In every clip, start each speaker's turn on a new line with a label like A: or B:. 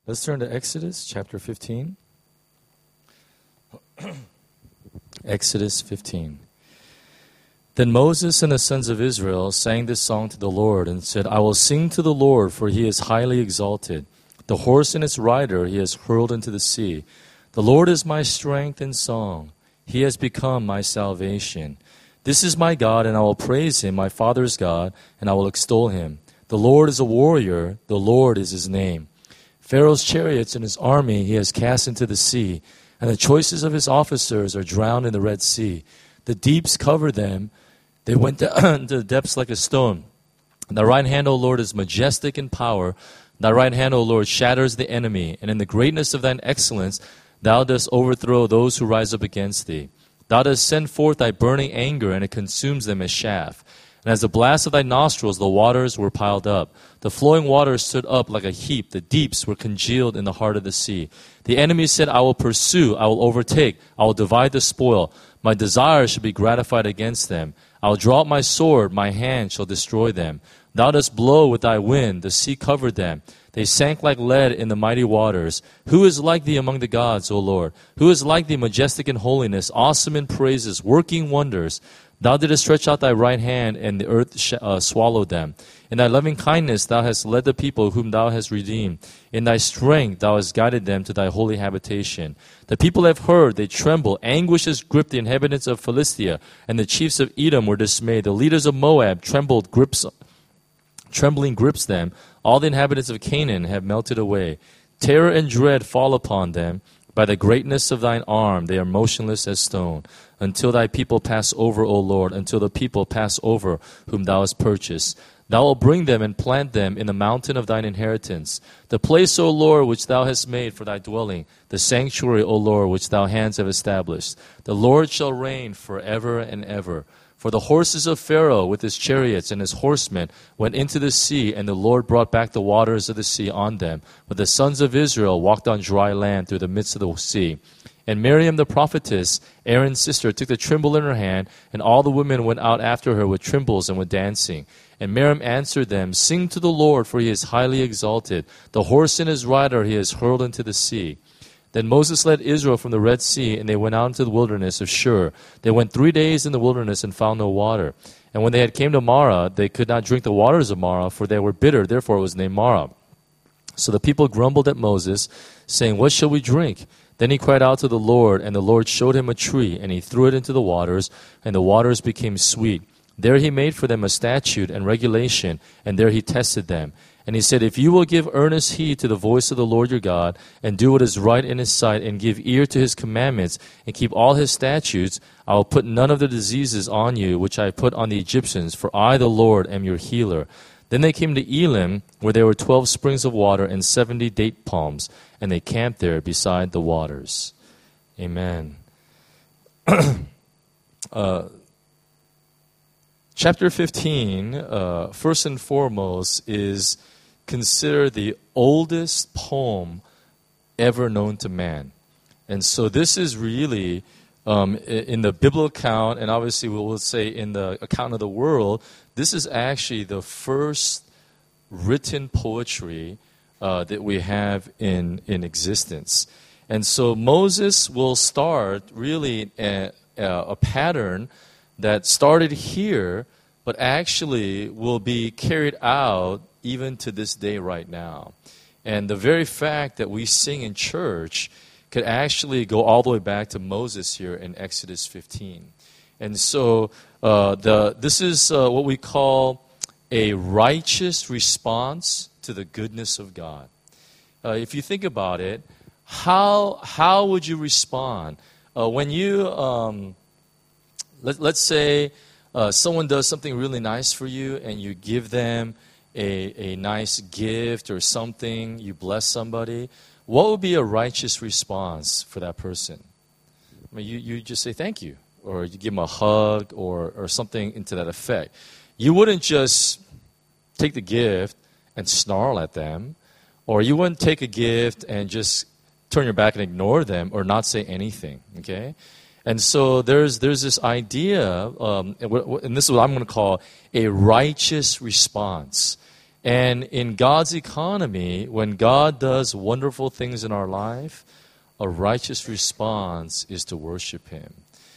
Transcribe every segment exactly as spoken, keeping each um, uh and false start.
A: Let's turn to Exodus chapter fifteen. Exodus fifteen. Then Moses and the sons of Israel sang this song to the Lord and said, I will sing to the Lord, for he is highly exalted. The horse and its rider he has hurled into the sea. The Lord is my strength and song. He has become my salvation. This is my God, and I will praise him, my father's God, and I will extol him. The Lord is a warrior. The Lord is his name. Pharaoh's chariots and his army he has cast into the sea, and the choices of his officers are drowned in the Red Sea. The deeps cover them. They went to the depths like a stone. Thy right hand, O Lord, is majestic in power. Thy right hand, O Lord, shatters the enemy. And in the greatness of thine excellence, thou dost overthrow those who rise up against thee. Thou dost send forth thy burning anger, and it consumes them as chaff. And as the blast of thy nostrils, the waters were piled up. The flowing waters stood up like a heap. The deeps were congealed in the heart of the sea. The enemy said, I will pursue, I will overtake, I will divide the spoil. My desire shall be gratified against them. I will draw out my sword, my hand shall destroy them. Thou dost blow with thy wind, the sea covered them. They sank like lead in the mighty waters. Who is like thee among the gods, O Lord? Who is like thee, majestic in holiness, awesome in praises, working wonders? Thou didst stretch out thy right hand, and the earth sh- uh, swallowed them. In thy loving kindness thou hast led the people whom thou hast redeemed. In thy strength thou hast guided them to thy holy habitation. The people have heard, they tremble. Anguish has gripped the inhabitants of Philistia, and the chiefs of Edom were dismayed. The leaders of Moab trembled, grips, trembling grips them. All the inhabitants of Canaan have melted away. Terror and dread fall upon them. By the greatness of thine arm they are motionless as stone, until thy people pass over, O Lord, until the people pass over whom thou hast purchased. Thou wilt bring them and plant them in the mountain of thine inheritance, the place, O Lord, which thou hast made for thy dwelling, the sanctuary, O Lord, which thy hands have established. The Lord shall reign forever and ever. For the horses of Pharaoh with his chariots and his horsemen went into the sea, and the Lord brought back the waters of the sea on them. But the sons of Israel walked on dry land through the midst of the sea. And Miriam the prophetess, Aaron's sister, took the timbrel in her hand, and all the women went out after her with timbrels and with dancing. And Miriam answered them, Sing to the Lord, for he is highly exalted. The horse and his rider he has hurled into the sea. Then Moses led Israel from the Red Sea, and they went out into the wilderness of Shur. They went three days in the wilderness and found no water. And when they had came to Marah, they could not drink the waters of Marah, for they were bitter. Therefore it was named Marah. So the people grumbled at Moses, saying, What shall we drink? Then he cried out to the Lord, and the Lord showed him a tree, and he threw it into the waters, and the waters became sweet. There he made for them a statute and regulation, and there he tested them. And he said, If you will give earnest heed to the voice of the Lord your God, and do what is right in his sight, and give ear to his commandments, and keep all his statutes, I will put none of the diseases on you which I put on the Egyptians, for I, the Lord, am your healer. Then they came to Elim, where there were twelve springs of water and seventy date palms, and they camped there beside the waters. Amen. uh, chapter fifteen, uh, first and foremost, is considered the oldest poem ever known to man. And so this is really, um, in the biblical account, and obviously we will say in the account of the world, this is actually the first written poetry uh, that we have in, in existence. And so Moses will start really a, a pattern that started here, but actually will be carried out even to this day right now. And the very fact that we sing in church could actually go all the way back to Moses here in Exodus fifteen. And so uh, the this is uh, what we call a righteous response to the goodness of God. Uh, if you think about it, how how would you respond uh, when you um, let, let's say uh, someone does something really nice for you, and you give them a a nice gift or something, you bless somebody? What would be a righteous response for that person? I mean, you, you just say thank you, or you give them a hug, or, or something into that effect. You wouldn't just take the gift and snarl at them, or you wouldn't take a gift and just turn your back and ignore them, or not say anything, okay? And so there's there's this idea, um, and this is what I'm going to call a righteous response. And in God's economy, when God does wonderful things in our life, a righteous response is to worship Him.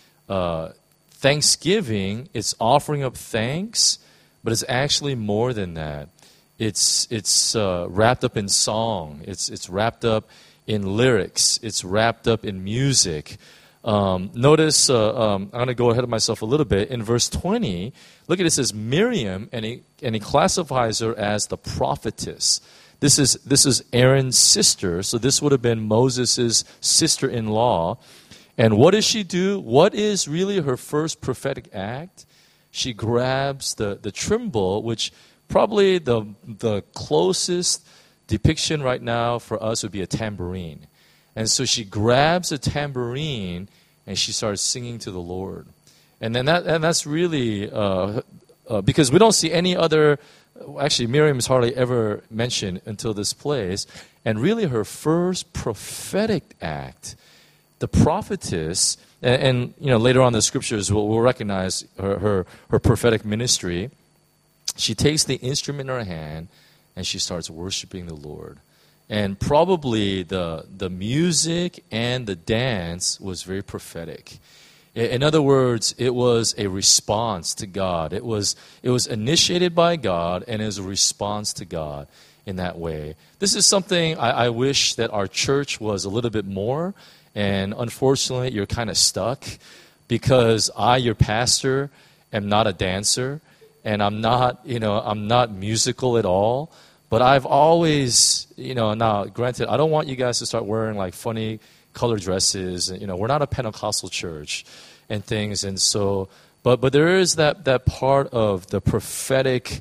A: Uh, Thanksgiving, it's offering up thanks, but it's actually more than that. It's it's uh, wrapped up in song. It's it's wrapped up in lyrics. It's wrapped up in music. Um, notice, uh, um, I'm going to go ahead of myself a little bit. In verse twenty, look at it, it says Miriam, and he, and he classifies her as the prophetess. This is this is Aaron's sister, so this would have been Moses' sister-in-law. And what does she do? What is really her first prophetic act? She grabs the, the trimble, which probably the the closest depiction right now for us would be a tambourine. And so she grabs a tambourine and she starts singing to the Lord. And then that and that's really uh, uh, because we don't see any other. Actually, Miriam is hardly ever mentioned until this place. And really, her first prophetic act, the prophetess, and, and you know later on in the scriptures we'll, we'll recognize her, her her prophetic ministry. She takes the instrument in her hand and she starts worshiping the Lord. And probably the the music and the dance was very prophetic. In other words, it was a response to God. It was it was initiated by God, and it was a response to God in that way. This is something I, I wish that our church was a little bit more. And unfortunately, you're kind of stuck because I, your pastor, am not a dancer, and I'm not you know I'm not musical at all. But I've always, you know, now, granted, I don't want you guys to start wearing, like, funny colored dresses. You know, we're not a Pentecostal church and things. And so, but but there is that, that part of the prophetic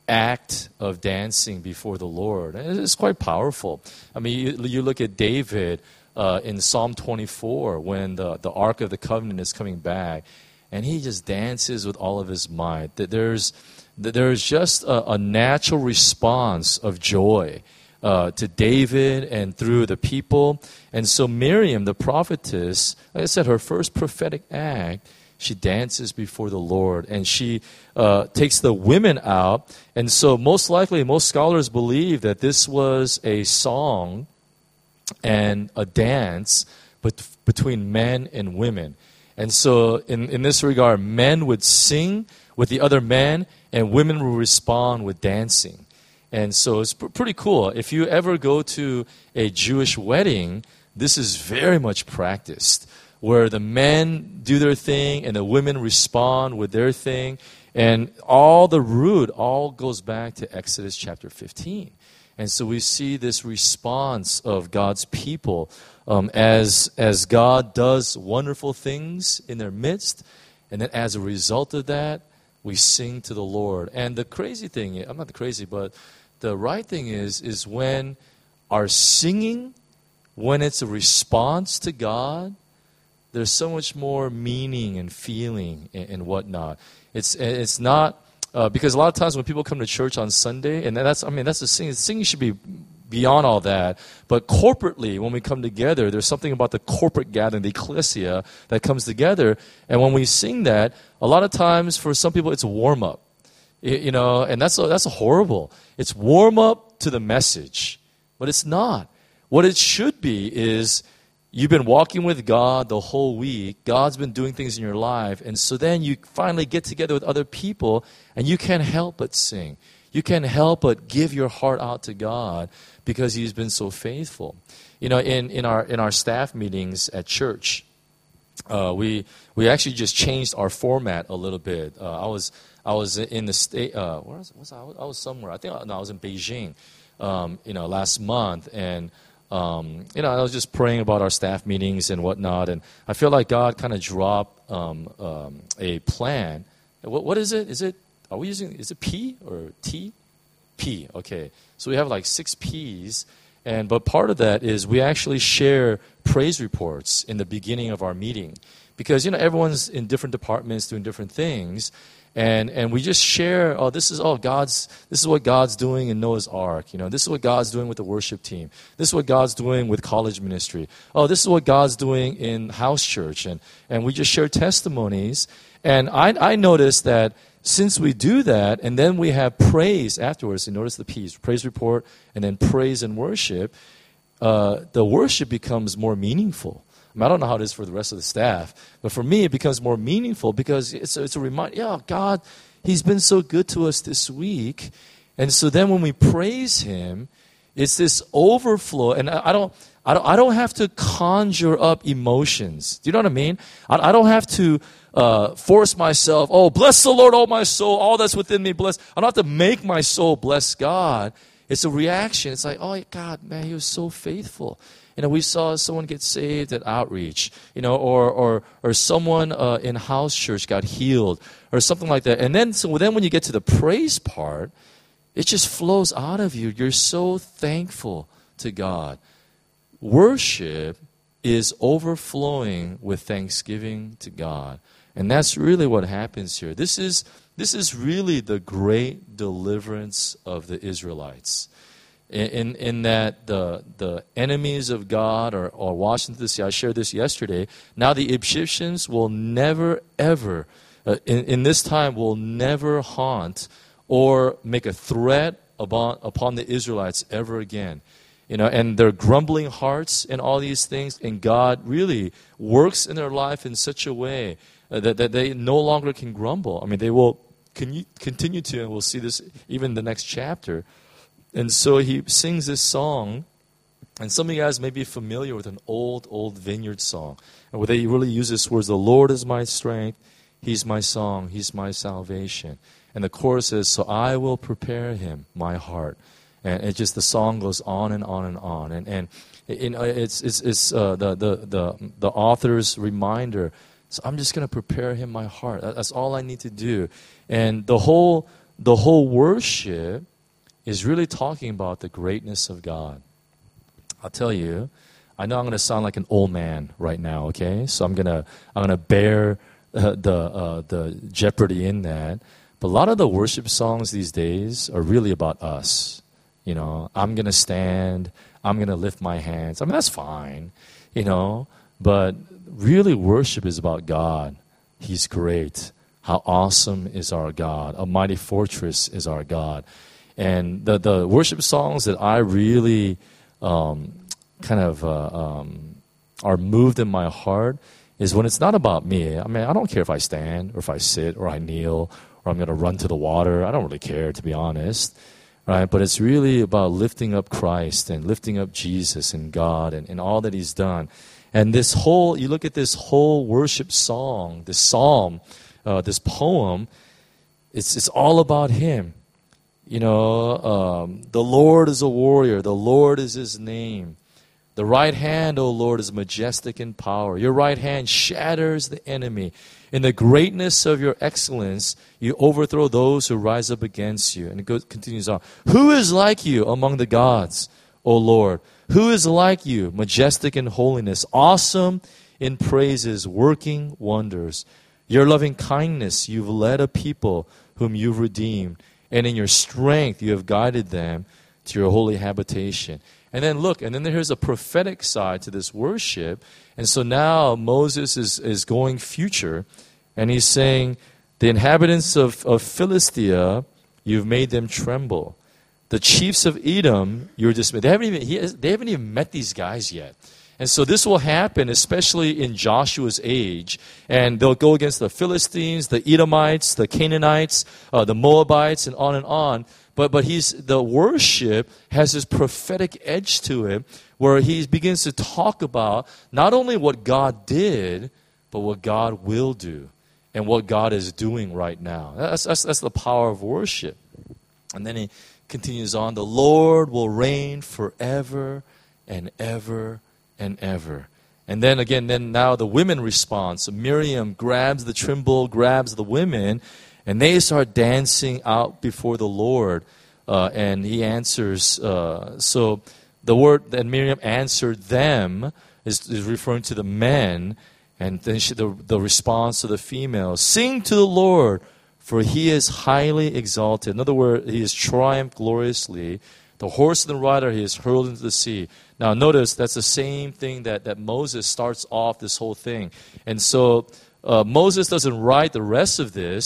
A: act of dancing before the Lord. And it's quite powerful. I mean, you, you look at David uh, in Psalm twenty-four when the, the Ark of the Covenant is coming back, and he just dances with all of his might. That there's... There's just a, a natural response of joy uh, to David and through the people. And so Miriam, the prophetess, like I said, her first prophetic act, she dances before the Lord. And she uh, takes the women out. And so most likely, most scholars believe that this was a song and a dance but between men and women. And so in, in this regard, men would sing with the other men, and women will respond with dancing. And so it's pr- pretty cool. If you ever go to a Jewish wedding, this is very much practiced, where the men do their thing and the women respond with their thing. And all the root all goes back to Exodus chapter fifteen. And so we see this response of God's people um, as, as God does wonderful things in their midst. And then as a result of that, we sing to the Lord. And the crazy thing, I'm not the crazy, but the right thing is, is when our singing, when it's a response to God, there's so much more meaning and feeling and, and whatnot. It's it's not, uh, because a lot of times when people come to church on Sunday, and that's, I mean, that's the singing. Singing should be beyond all that. But corporately, when we come together, there's something about the corporate gathering, the ecclesia, that comes together. And when we sing that, a lot of times for some people, it's a warm-up. You know, and that's that's horrible. It's warm-up to the message. But it's not. What it should be is you've been walking with God the whole week. God's been doing things in your life. And so then you finally get together with other people, and you can't help but sing. You can't help but give your heart out to God because He's been so faithful. You know, in, in our in our staff meetings at church, uh, we we actually just changed our format a little bit. Uh, I was I was in the state. Uh, where was, was I? I was somewhere. I think no, I was in Beijing. Um, you know, last month, and um, you know, I was just praying about our staff meetings and whatnot, and I feel like God kind of dropped um, um, a plan. What what is it? Is it Are we using, is it P or T? P, okay. So we have like six P's, and but part of that is we actually share praise reports in the beginning of our meeting. Because, you know, everyone's in different departments doing different things, and and we just share, oh, this is, oh, God's, this is what God's doing in Noah's Ark. You know, this is what God's doing with the worship team. This is what God's doing with college ministry. Oh, this is what God's doing in house church. And, and we just share testimonies. And I, I noticed that since we do that, and then we have praise afterwards, you notice the P's, praise report, and then praise and worship, uh, the worship becomes more meaningful. I, mean, I don't know how it is for the rest of the staff, but for me, it becomes more meaningful because it's a, it's a reminder, yeah, God, He's been so good to us this week. And so then when we praise Him, it's this overflow, and I, I don't... I don't, I don't have to conjure up emotions. Do you know what I mean? I, I don't have to uh, force myself, oh, bless the Lord, oh, my soul, all that's within me, bless. I don't have to make my soul bless God. It's a reaction. It's like, oh, God, man, He was so faithful. You know, we saw someone get saved at outreach, you know, or or or someone uh, in house church got healed, or something like that. And then, so then when you get to the praise part, it just flows out of you. You're so thankful to God. Worship is overflowing with thanksgiving to God. And that's really what happens here. This is this is really the great deliverance of the Israelites. In in, in that the the enemies of God are, are washed into the sea. I shared this yesterday. Now the Egyptians will never, ever, uh, in, in this time, will never haunt or make a threat upon, upon the Israelites ever again. You know, and their grumbling hearts and all these things, and God really works in their life in such a way uh, that, that they no longer can grumble. I mean, they will con- continue to, and we'll see this even in the next chapter. And so he sings this song, and some of you guys may be familiar with an old, old Vineyard song, and where they really use this words, the Lord is my strength, He's my song, He's my salvation. And the chorus is, so I will prepare Him, my heart. And it just, the song goes on and on and on, and and you know, it's it's it's uh, the the the the author's reminder. So I'm just going to prepare Him my heart. That's all I need to do, and the whole the whole worship is really talking about the greatness of God. I'll tell you, I know I'm going to sound like an old man right now. Okay, so I'm gonna I'm gonna bear uh, the uh, the jeopardy in that. But a lot of the worship songs these days are really about us. You know, I'm going to stand, I'm going to lift my hands. I mean, that's fine, you know, but really worship is about God. He's great. How awesome is our God. A mighty fortress is our God. And the, the worship songs that I really um, kind of uh, um, are moved in my heart is when it's not about me. I mean, I don't care if I stand or if I sit or I kneel or I'm going to run to the water. I don't really care, to be honest. Right, but it's really about lifting up Christ and lifting up Jesus and God and, and all that He's done. And this whole, you look at this whole worship song, this psalm, uh, this poem, it's it's all about Him. You know, um, the Lord is a warrior. The Lord is His name. The right hand, O Lord, is majestic in power. Your right hand shatters the enemy. In the greatness of your excellence, you overthrow those who rise up against you. And it goes, continues on. Who is like you among the gods, O Lord? Who is like you, majestic in holiness, awesome in praises, working wonders? Your loving kindness, you've led a people whom you've redeemed. And in your strength, you have guided them to your holy habitation. And then look, and then there's a prophetic side to this worship. And so now Moses is, is going future, and he's saying, the inhabitants of, of Philistia, you've made them tremble. The chiefs of Edom, you're dismayed. They haven't even, he has, they haven't even met these guys yet. And so this will happen, especially in Joshua's age. And they'll go against the Philistines, the Edomites, the Canaanites, uh, the Moabites, and on and on. But but he's the worship has this prophetic edge to it, where he begins to talk about not only what God did, but what God will do, and what God is doing right now. That's that's, that's the power of worship. And then he continues on. The Lord will reign forever and ever and ever. And then again, then now the women respond. So Miriam grabs the timbrel, grabs the women, and they start dancing out before the Lord. Uh, and he answers, uh, so the word that Miriam answered them is, is referring to the men. And then she, the, the response to the female, sing to the Lord, for He is highly exalted. In other words, He has triumphed gloriously. The horse and the rider He has hurled into the sea. Now notice that's the same thing that, that Moses starts off this whole thing. And so uh, Moses doesn't write the rest of this,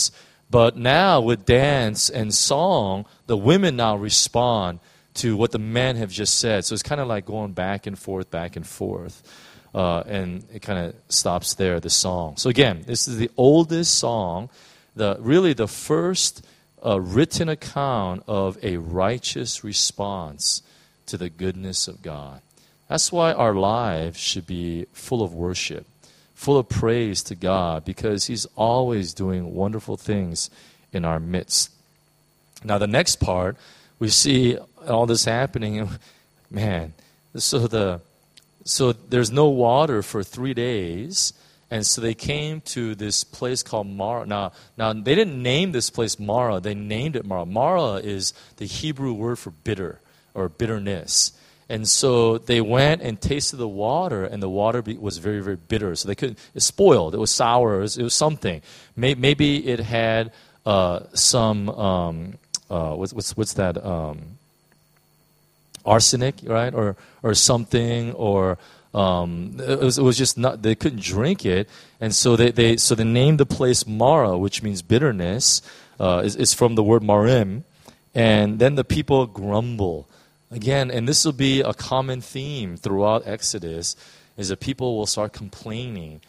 A: But now with dance and song, the women now respond to what the men have just said. So it's kind of like going back and forth, back and forth. Uh, and it kind of stops there, the song. So again, this is the oldest song, the really the first uh, written account of a righteous response to the goodness of God. That's why our lives should be full of worship, full of praise to God, because He's always doing wonderful things in our midst. Now the next part, we see all this happening, and man, so the So there's no water for three days, and so they came to this place called Mara. Now, now they didn't name this place Mara; they named it Mara. Mara is the Hebrew word for bitter or bitterness, and so they went and tasted the water, and the water be, was very, very bitter. So they couldn't. It spoiled. It was sour. It was, it was something. Maybe it had uh, some um, uh, what's, what's what's that? Um, arsenic, right, or or something, or um, it, was, it was just not. They couldn't drink it, and so they, they so they named the place Mara, which means bitterness. Uh, is is from the word marim, and then the people grumble again, and this will be a common theme throughout Exodus, is that people will start complaining.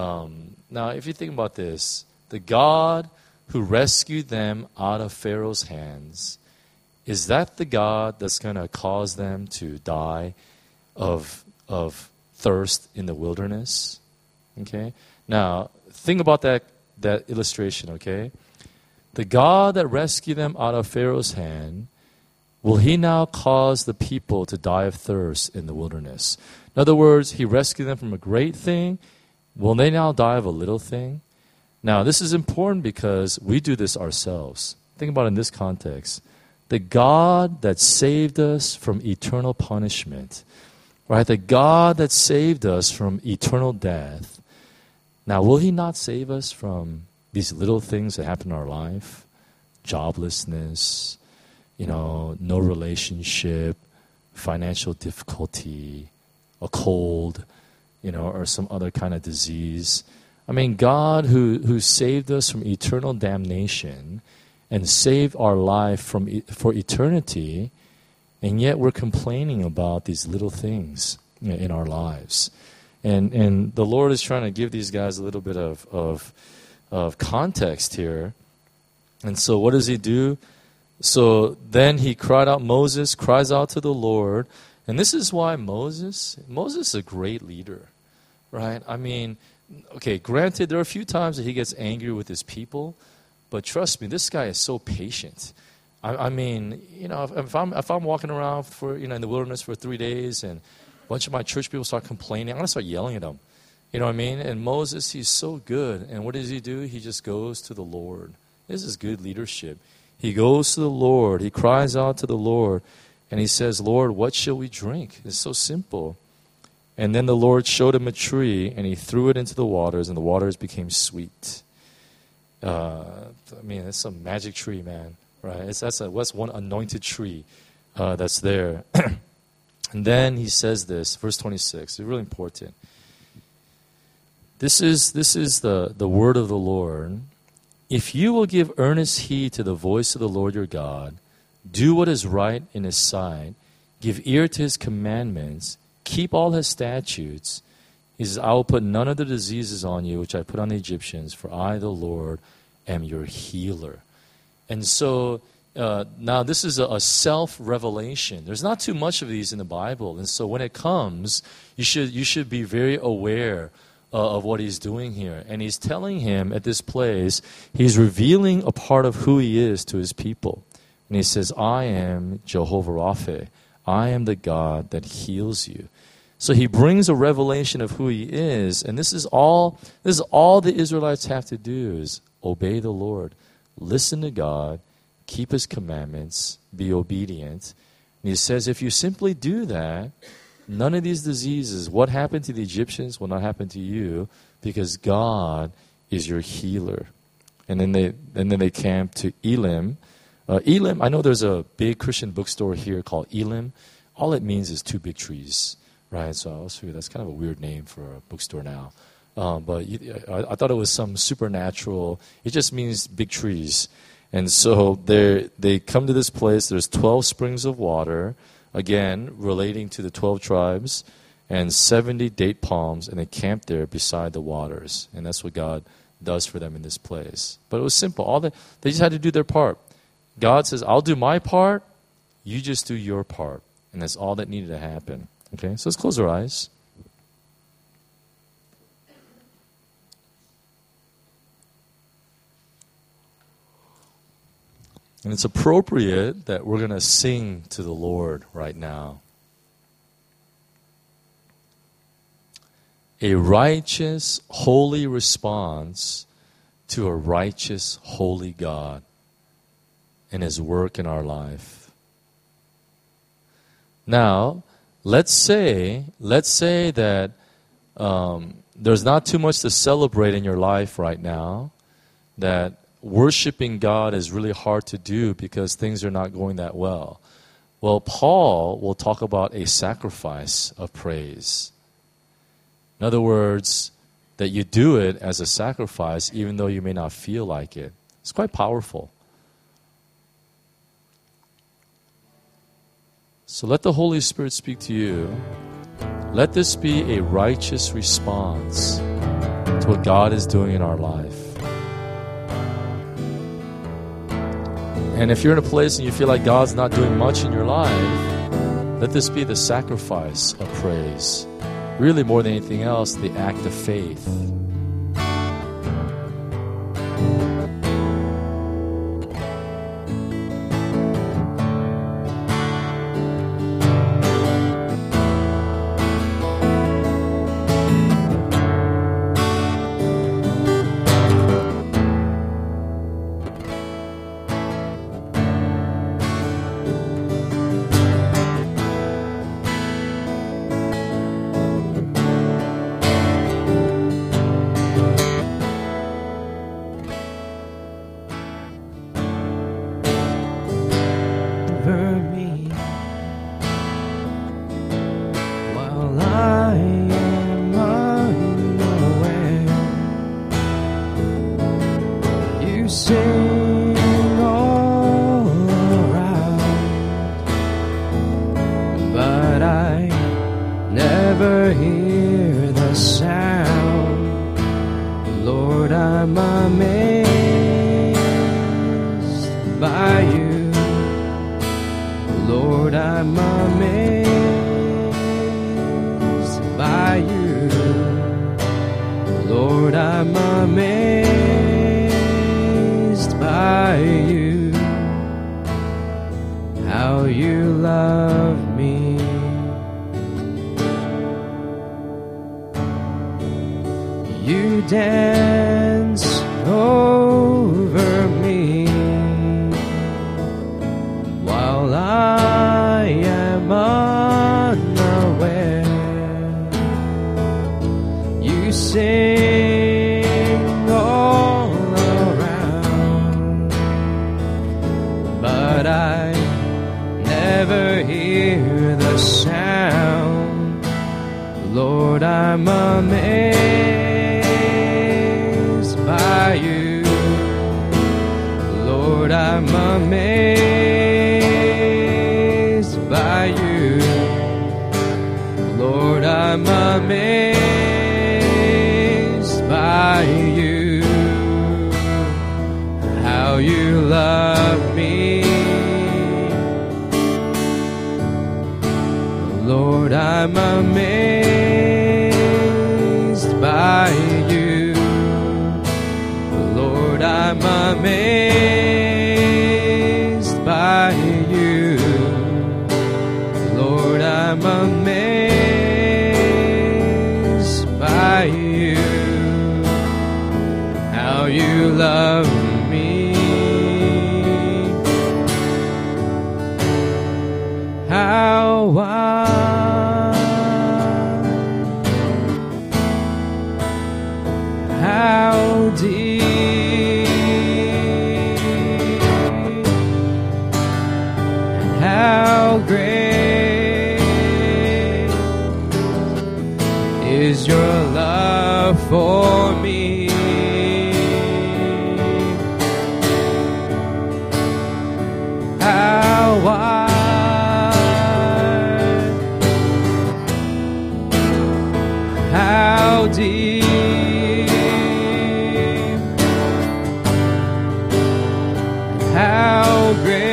A: Um, now, if you think about this, the God who rescued them out of Pharaoh's hands, is that the God that's going to cause them to die of, of thirst in the wilderness? Okay? Now, think about that, that illustration, okay? The God that rescued them out of Pharaoh's hand, will He now cause the people to die of thirst in the wilderness? In other words, He rescued them from a great thing. Will they now die of a little thing? Now, this is important because we do this ourselves. Think about it in this context. The God that saved us from eternal punishment, right? The God that saved us from eternal death. Now, will He not save us from these little things that happen in our life? Joblessness, you know, no relationship, financial difficulty, a cold, you know, or some other kind of disease. I mean, God who, who saved us from eternal damnation and save our life from for eternity, and yet we're complaining about these little things in our lives. And and the Lord is trying to give these guys a little bit of of, of context here. And so what does He do? So then he cried out, Moses cries out to the Lord. And this is why Moses, Moses is a great leader, right? I mean, okay, granted, there are a few times that he gets angry with his people, but trust me, this guy is so patient. I, I mean, you know, if, if I'm if I'm walking around for you know in the wilderness for three days and a bunch of my church people start complaining, I'm gonna start yelling at them. You know what I mean? And Moses, he's so good. And what does he do? He just goes to the Lord. This is good leadership. He goes to the Lord. He cries out to the Lord. And he says, Lord, what shall we drink? It's so simple. And then the Lord showed him a tree, and he threw it into the waters, and the waters became sweet. Uh, I mean, it's a magic tree, man. Right? It's, that's a, what's one anointed tree uh, that's there. And then he says this, verse twenty-six. It's really important. This is this is the, the word of the Lord. If you will give earnest heed to the voice of the Lord your God, do what is right in His sight, give ear to His commandments, keep all His statutes, He says, I will put none of the diseases on you which I put on the Egyptians, for I, the Lord, am your healer. And so uh, now this is a, a self-revelation. There's not too much of these in the Bible. And so when it comes, you should you should be very aware Uh, of what he's doing here. And he's telling him at this place, he's revealing a part of who he is to his people. And he says, I am Jehovah Rapha. I am the God that heals you. So he brings a revelation of who he is. And this is all, this is all the Israelites have to do is obey the Lord. Listen to God. Keep His commandments. Be obedient. And he says, if you simply do that, none of these diseases, what happened to the Egyptians, will not happen to you, because God is your healer. And then they and then they camped to Elim. Uh, Elim, I know there's a big Christian bookstore here called Elim. All it means is two big trees, right? So I was figuring that's kind of a weird name for a bookstore now. Uh, but you, I, I thought it was some supernatural. It just means big trees. And so they they come to this place. There's twelve springs of water, again, relating to the twelve tribes, and seventy date palms, and they camp there beside the waters. And that's what God does for them in this place. But it was simple. All the, they just had to do their part. God says, I'll do my part, you just do your part. And that's all that needed to happen. Okay, so let's close our eyes. And it's appropriate that we're going to sing to the Lord right now. A righteous, holy response to a righteous, holy God and His work in our life. Now, let's say, let's say that um, there's not too much to celebrate in your life right now, that worshiping God is really hard to do because things are not going that well. Well, Paul will talk about a sacrifice of praise. In other words, that you do it as a sacrifice even though you may not feel like it. It's quite powerful. So let the Holy Spirit speak to you. Let this be a righteous response to what God is doing in our life. And if you're in a place and you feel like God's not doing much in your life, let this be the sacrifice of praise. Really, more than anything else, the act of faith.
B: Is your love love for me. How wide, how deep, how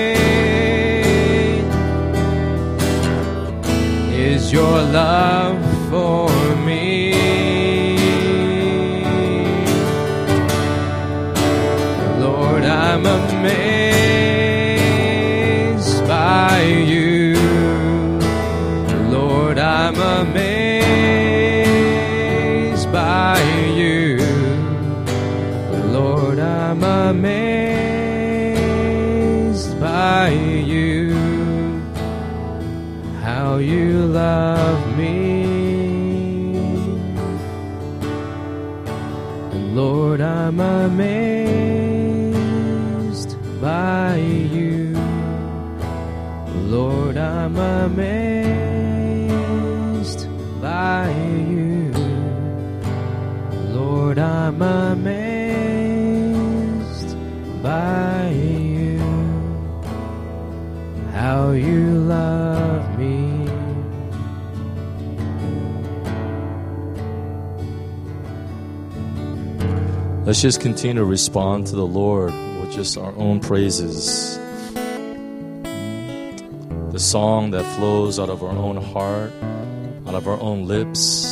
B: great is your love for me. Lord, I'm amazed by you. Lord, I'm amazed by you. Lord, I'm amazed by you. How you love me. Lord, I'm amazed by you. Lord, I'm amazed by you. Lord, I'm amazed by you. How you love me.
A: Let's just continue to respond to the Lord with just our own praises. The song that flows out of our own heart, out of our own lips.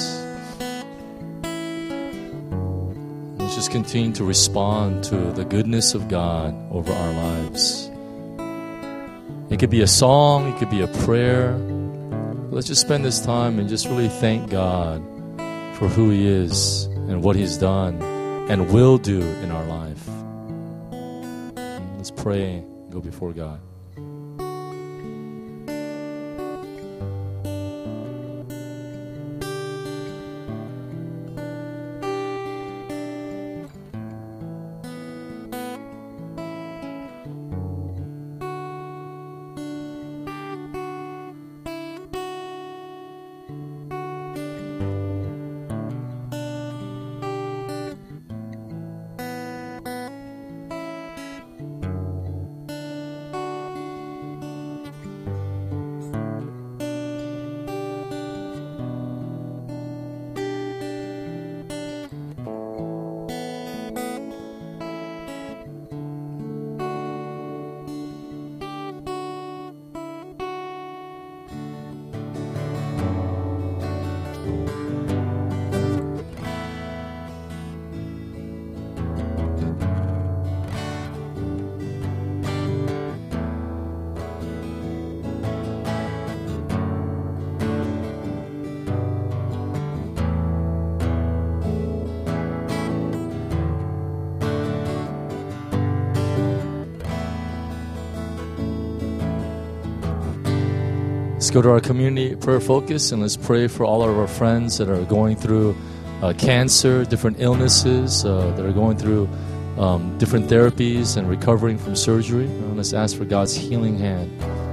A: Let's just continue to respond to the goodness of God over our lives. It could be a song, it could be a prayer. Let's just spend this time and just really thank God for who He is and what He's done and will do in our life. Let's pray and go before God. Let's go to our community prayer focus and let's pray for all of our friends that are going through uh, cancer, different illnesses, uh, that are going through um, different therapies and recovering from surgery. Uh, let's ask for God's healing hand.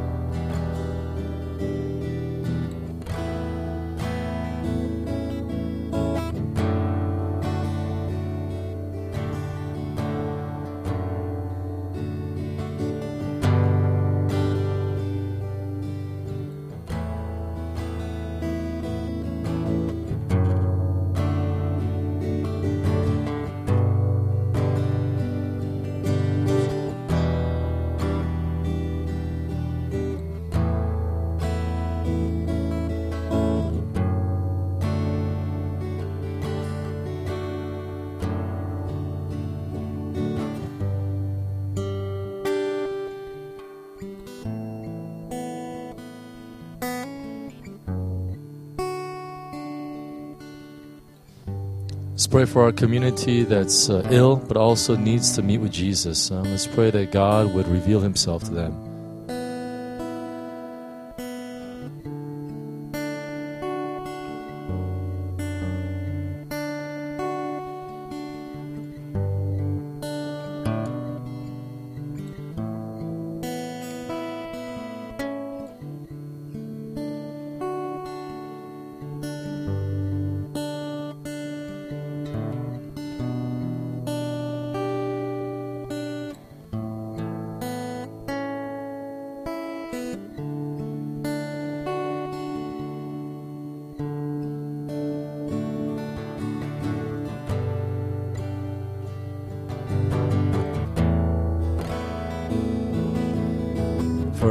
A: Let's pray for our community that's uh, ill but also needs to meet with Jesus. Uh, let's pray that God would reveal Himself to them.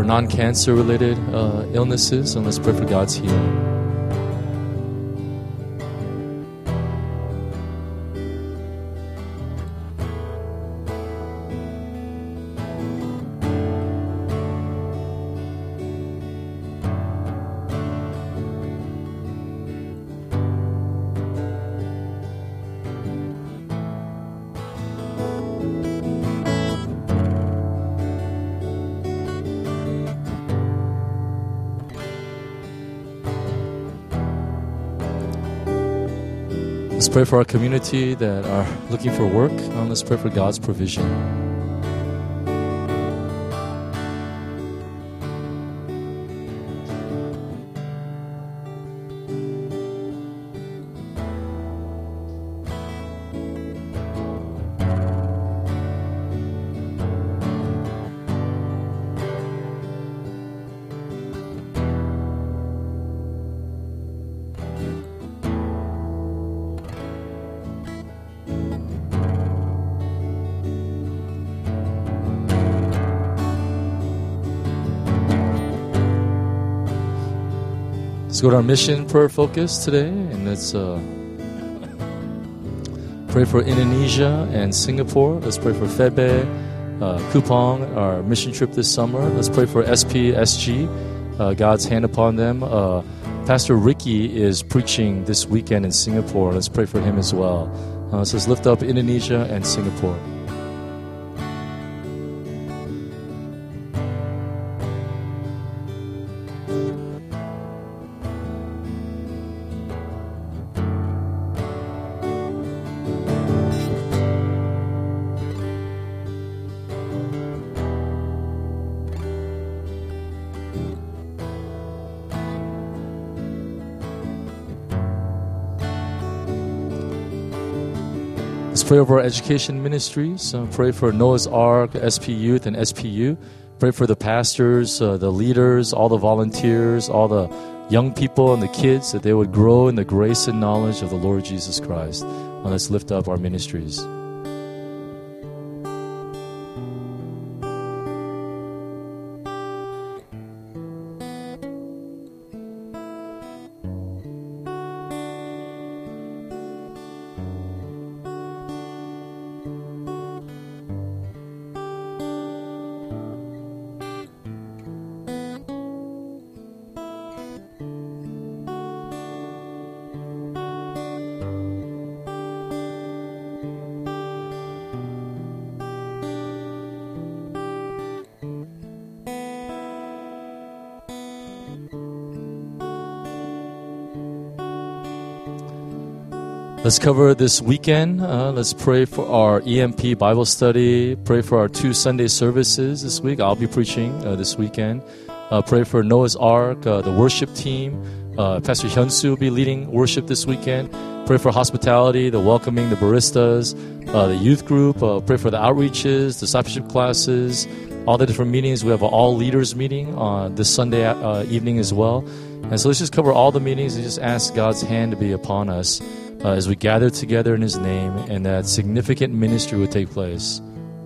A: non-cancer related uh, illnesses, and let's pray for God's healing. Let's pray for our community that are looking for work. Um, let's pray for God's provision. Let's go to our mission prayer focus today, and let's uh, pray for Indonesia and Singapore. Let's pray for Febe, uh, Kupang, our mission trip this summer. Let's pray for S P S G, uh, God's hand upon them. Uh, Pastor Ricky is preaching this weekend in Singapore. Let's pray for him as well. Uh, so let's lift up Indonesia and Singapore. Let's pray over our education ministries. Uh, pray for Noah's Ark, S P Youth, and S P U. Pray for the pastors, uh, the leaders, all the volunteers, all the young people and the kids, that they would grow in the grace and knowledge of the Lord Jesus Christ. Uh, let's lift up our ministries. Let's cover this weekend. Uh, let's pray for our E M P Bible study. Pray for our two Sunday services this week. I'll be preaching uh, this weekend. Uh, pray for Noah's Ark, uh, the worship team. Uh, Pastor Hyunsu will be leading worship this weekend. Pray for hospitality, the welcoming, the baristas, uh, the youth group. Uh, pray for the outreaches, discipleship classes, all the different meetings. We have an all leaders meeting on this Sunday uh, evening as well. And so let's just cover all the meetings and just ask God's hand to be upon us Uh, as we gather together in His name, and that significant ministry would take place.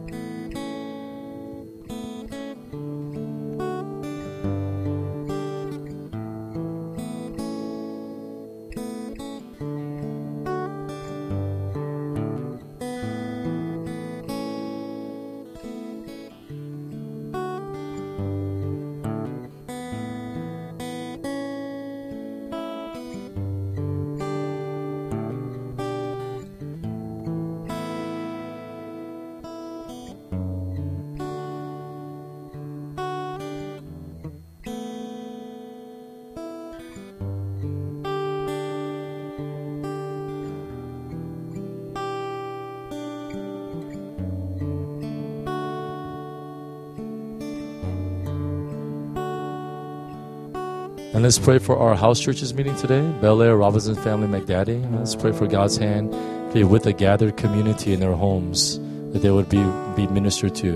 A: And let's pray for our house churches meeting today. Bel Air, Robinson Family, McDaddy. Let's pray for God's hand to be with the gathered community in their homes, that they would be, be ministered to.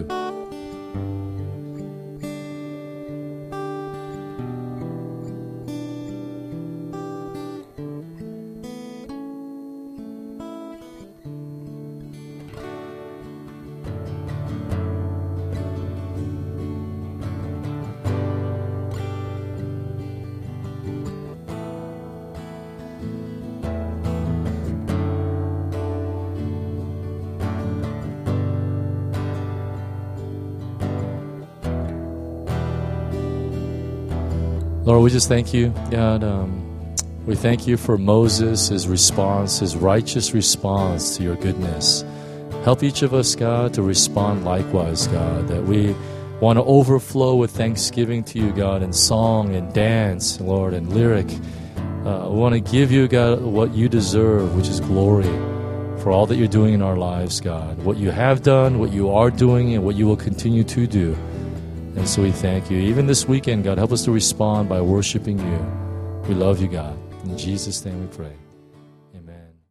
A: Lord, we just thank you, God. Um, we thank you for Moses, his response, his righteous response to your goodness. Help each of us, God, to respond likewise, God, that we want to overflow with thanksgiving to you, God, in song and dance, Lord, and lyric. Uh, we want to give you, God, what you deserve, which is glory for all that you're doing in our lives, God. What you have done, what you are doing, and what you will continue to do. And so we thank you. Even this weekend, God, help us to respond by worshiping you. We love you, God. In Jesus' name we pray.